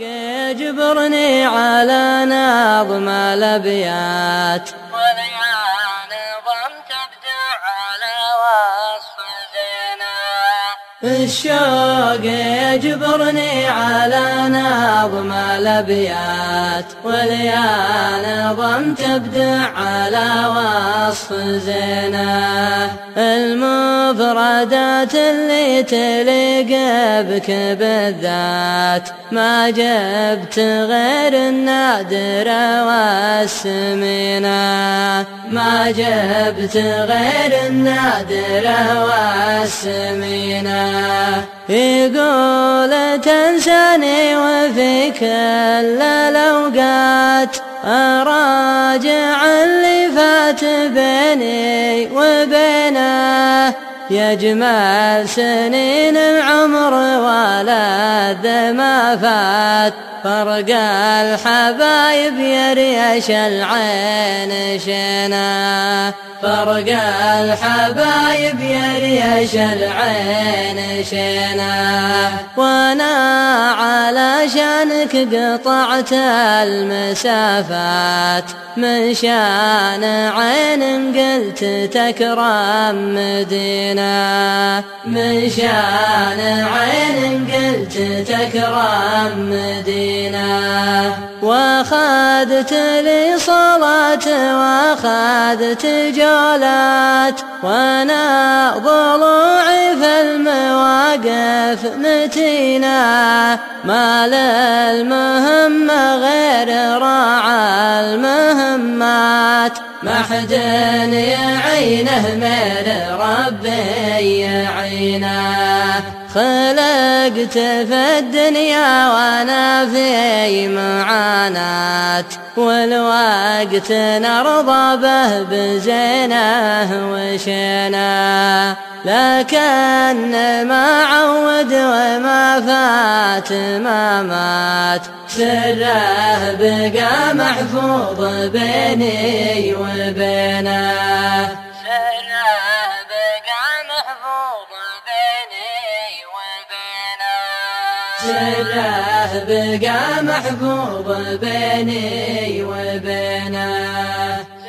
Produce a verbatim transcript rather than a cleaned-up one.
يجبرني على نظم الأبيات وليا نظم تبدع على وصف زينة. الشوق يجبرني على نظم الأبيات وليا نظم تبدع على وصف زينة. المفردات اللي تليق بك بالذات ما جبت غير النادر والسمينة، ما جبت غير النادر والسمينة. يقول تنساني وفي كل الأوقات أراجع اللي فات بيني وبينه. يجمل سنين العمر ولذ ما فات فرق الحبايب يريش العين شينا، فرق الحبايب يريش العين شينا. وانا علشانك قطعت المسافات من شان عين قلت تكرم مدينة، من شان عين قلت تكرم مدينة. واخذت لي صلاة واخذت جولات وانا ضلوعي في المواقف متينة. ما للمهم غير راعى المهمات ما حد يعينه من ربي يعينه. خلقت في الدنيا وانا في معاناة والوقت نرضى به بزينه وشينه. لكن ما عود وما فات ما مات سره بقى محفوظ بيني وبينه، سره بقى محفوظ بيني وبينه، سره بقى محفوظ بيني وبينه.